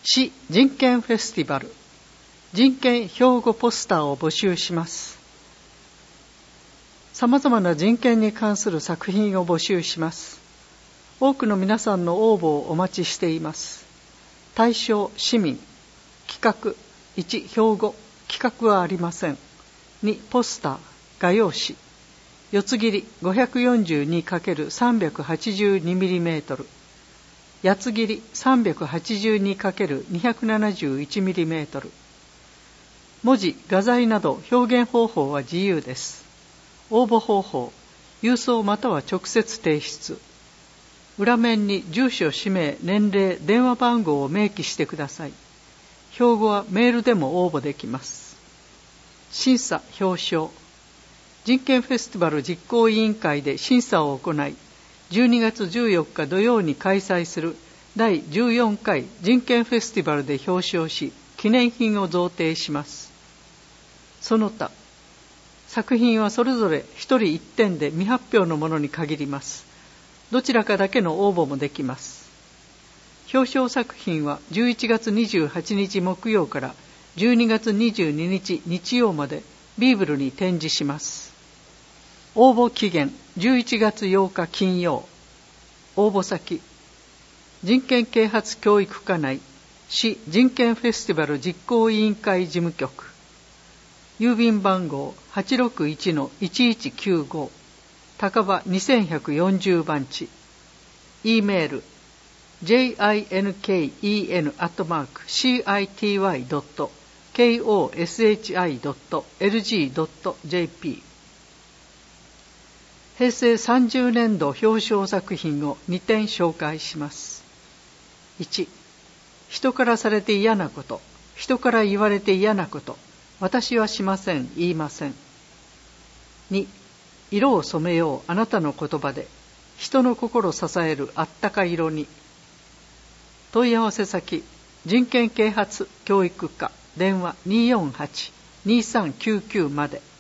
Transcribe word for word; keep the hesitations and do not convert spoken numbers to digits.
市人権フェスティバル人権標語ポスターを募集します。さまざまな人権に関する作品を募集します。多くの皆さんの応募をお待ちしています。対象市民、企画、いち標語、企画はありません。にポスター、画用紙、四つ切り ごひゃくよんじゅうにかけるさんびゃくはちじゅうにミリメートル、八つ切り さんびゃくはちじゅうにかけるにひゃくななじゅういちミリメートル。文字、画材など表現方法は自由です。応募方法、郵送または直接提出。裏面に住所、氏名、年齢、電話番号を明記してください。標語はメールでも応募できます。審査、表彰。人権フェスティバル実行委員会で審査を行い、じゅうにがつじゅうよっか土曜に開催するだいじゅうよんかい人権フェスティバルで表彰し、記念品を贈呈します。その他、作品はそれぞれひとりいってんで未発表のものに限ります。どちらかだけの応募もできます。表彰作品はじゅういちがつにじゅうはちにち木曜からじゅうにがつにじゅうににち日曜までビーブルに展示します。応募期限じゅういちがつようか金曜。応募先、人権啓発教育課内市人権フェスティバル実行委員会事務局、郵便番号 はちろくいちのいちいちきゅうご、 高場にせんひゃくよんじゅうばんち。 E メール ジェイアイエヌケーイーエヌ アットマーク シーアイティーワイ ドット ケーオーエスエイチアイ ドット エルジー ドット ジェーピー。 平成さんじゅうねんど表彰作品をにてん紹介します。いち、人からされて嫌なこと、人から言われて嫌なこと、私はしません、言いません。に、色を染めようあなたの言葉で、人の心支えるあったか色に。問い合わせ先、人権啓発教育課、電話 にーよんはち にーさんきゅうきゅう まで。